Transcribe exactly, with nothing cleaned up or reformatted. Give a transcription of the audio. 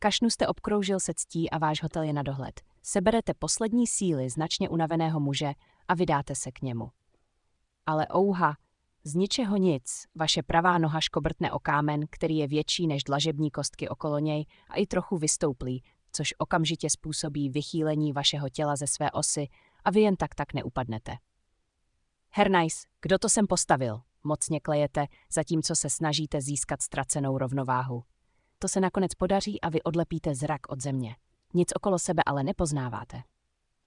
Kašnu jste obkroužil se ctí a váš hotel je na dohled. Seberete poslední síly značně unaveného muže a vydáte se k němu. Ale ouha, z ničeho nic, vaše pravá noha škobrtne o kámen, který je větší než dlažební kostky okolo něj a i trochu vystouplý, což okamžitě způsobí vychýlení vašeho těla ze své osy a vy jen tak tak neupadnete. Hernajs, kdo to sem postavil? Mocně klejete, zatímco se snažíte získat ztracenou rovnováhu. To se nakonec podaří a vy odlepíte zrak od země. Nic okolo sebe ale nepoznáváte.